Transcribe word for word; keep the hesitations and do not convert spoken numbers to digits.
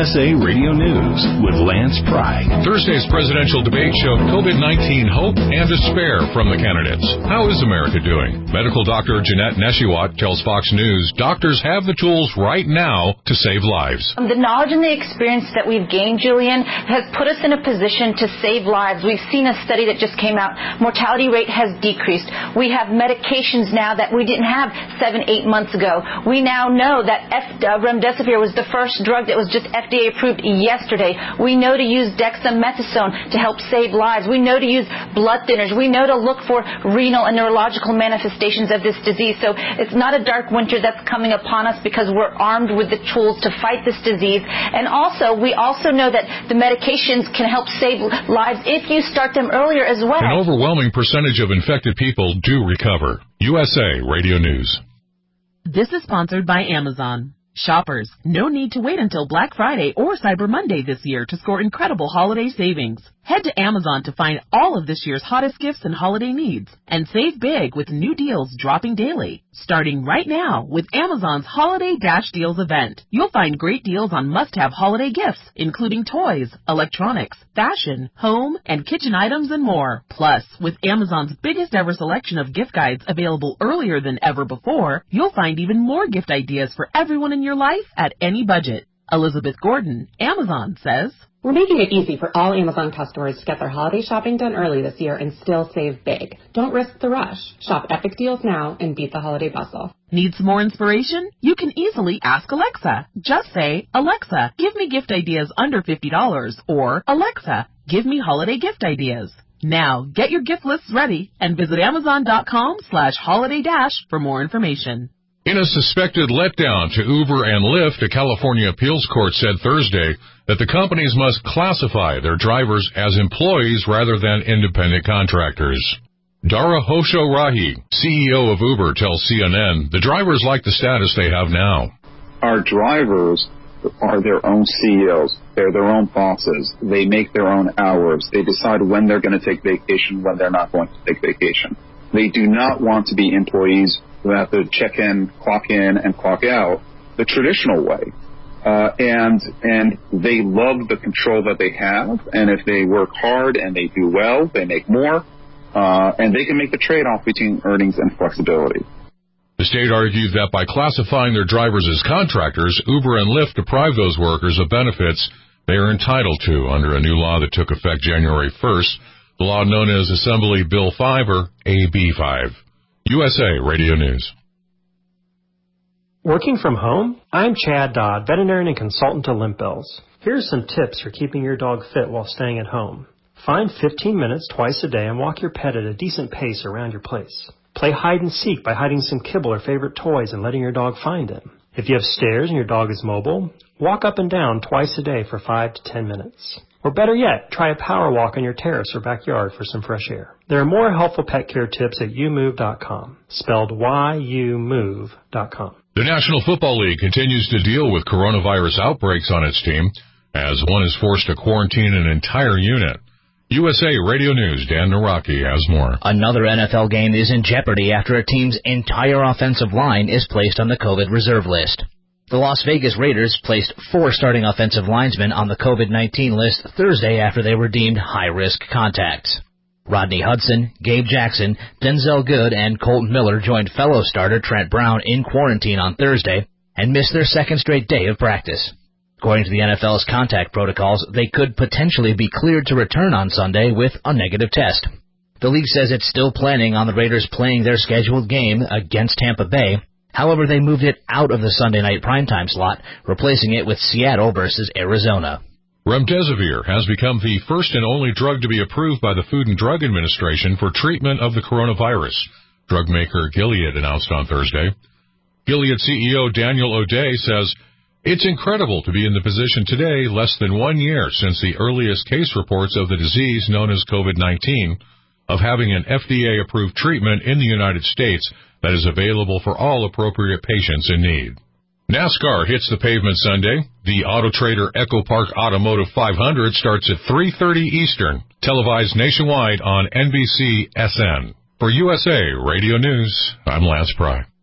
S A Radio News with Lance Pry. Thursday's presidential debate showed COVID nineteen hope and despair from the candidates. How is America doing? Medical doctor Jeanette Neshiwat tells Fox News doctors have the tools right now to save lives. The knowledge and the experience that we've gained, Julian, has put us in a position to save lives. We've seen a study that just came out. Mortality rate has decreased. We have medications now that we didn't have seven, eight months ago. We now know that F- uh, remdesivir was the first drug that was just F D A approved yesterday. We know to use dexamethasone to help save lives. We know to use blood thinners. We know to look for renal and neurological manifestations of this disease. So it's not a dark winter that's coming upon us because we're armed with the tools to fight this disease. And also, we also know that the medications can help save lives if you start them earlier as well. An overwhelming percentage of infected people do recover. U S A Radio News. This is sponsored by Amazon. Shoppers, no need to wait until Black Friday or Cyber Monday this year to score incredible holiday savings. Head to Amazon to find all of this year's hottest gifts and holiday needs, and save big with new deals dropping daily. Starting right now with Amazon's Holiday Dash Deals event. You'll find great deals on must-have holiday gifts, including toys, electronics, fashion, home, and kitchen items and more. Plus, with Amazon's biggest ever selection of gift guides available earlier than ever before, you'll find even more gift ideas for everyone in your life at any budget. Elizabeth Gordon, Amazon, says, "We're making it easy for all Amazon customers to get their holiday shopping done early this year and still save big. Don't risk the rush. Shop epic deals now and beat the holiday bustle." Need some more inspiration? You can easily ask Alexa. Just say, "Alexa, give me gift ideas under fifty dollars," or "Alexa, give me holiday gift ideas." Now, get your gift lists ready and visit amazon.com slash holiday dash for more information. In a suspected letdown to Uber and Lyft, a California appeals court said Thursday that the companies must classify their drivers as employees rather than independent contractors. Dara Hosho-Rahi, C E O of Uber, tells C N N the drivers like the status they have now. Our drivers are their own C E Os. They're their own bosses. They make their own hours. They decide when they're going to take vacation, when they're not going to take vacation. They do not want to be employees who have to check in, clock in, and clock out the traditional way. Uh, and and they love the control that they have. And if they work hard and they do well, they make more. Uh, and they can make the trade-off between earnings and flexibility. The state argued that by classifying their drivers as contractors, Uber and Lyft deprive those workers of benefits they are entitled to under a new law that took effect January first, the law known as Assembly Bill five or A B five. U S A Radio News. Working from home? I'm Chad Dodd, veterinarian and consultant to Limp Bills. Here's some tips for keeping your dog fit while staying at home. Find fifteen minutes twice a day and walk your pet at a decent pace around your place. Play hide and seek by hiding some kibble or favorite toys and letting your dog find them. If you have stairs and your dog is mobile, walk up and down twice a day for five to ten minutes. Or better yet, try a power walk on your terrace or backyard for some fresh air. There are more helpful pet care tips at you move dot com, spelled Y U move dot com. The National Football League continues to deal with coronavirus outbreaks on its team as one is forced to quarantine an entire unit. U S A Radio News, Dan Naraki has more. Another N F L game is in jeopardy after a team's entire offensive line is placed on the COVID reserve list. The Las Vegas Raiders placed four starting offensive linemen on the COVID nineteen list Thursday after they were deemed high-risk contacts. Rodney Hudson, Gabe Jackson, Denzel Good, and Colton Miller joined fellow starter Trent Brown in quarantine on Thursday and missed their second straight day of practice. According to the N F L's contact protocols, they could potentially be cleared to return on Sunday with a negative test. The league says it's still planning on the Raiders playing their scheduled game against Tampa Bay. However, they moved it out of the Sunday night primetime slot, replacing it with Seattle versus Arizona. Remdesivir has become the first and only drug to be approved by the Food and Drug Administration for treatment of the coronavirus. Drug maker Gilead announced on Thursday. Gilead C E O Daniel O'Day says, "It's incredible to be in the position today, less than one year since the earliest case reports of the disease known as COVID nineteen, of having an F D A-approved treatment in the United States that is available for all appropriate patients in need." NASCAR hits the pavement Sunday. The Auto Trader Echo Park Automotive five hundred starts at three thirty Eastern, televised nationwide on N B C S N. For U S A Radio News, I'm Lance Pry.